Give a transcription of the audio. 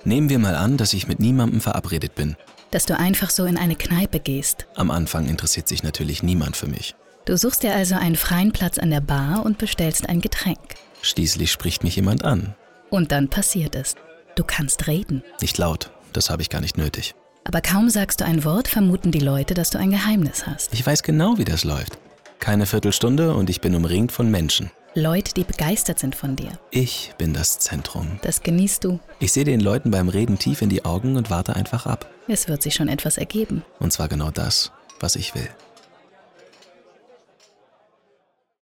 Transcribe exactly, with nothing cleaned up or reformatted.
Nehmen wir mal an, dass ich mit niemandem verabredet bin. Dass du einfach so in eine Kneipe gehst. Am Anfang interessiert sich natürlich niemand für mich. Du suchst dir also einen freien Platz an der Bar und bestellst ein Getränk. Schließlich spricht mich jemand an. Und dann passiert es. Du kannst reden. Nicht laut, das habe ich gar nicht nötig. Aber kaum sagst du ein Wort, vermuten die Leute, dass du ein Geheimnis hast. Ich weiß genau, wie das läuft. Keine Viertelstunde und ich bin umringt von Menschen. Leute, die begeistert sind von dir. Ich bin das Zentrum. Das genießt du. Ich sehe den Leuten beim Reden tief in die Augen und warte einfach ab. Es wird sich schon etwas ergeben. Und zwar genau das, was ich will.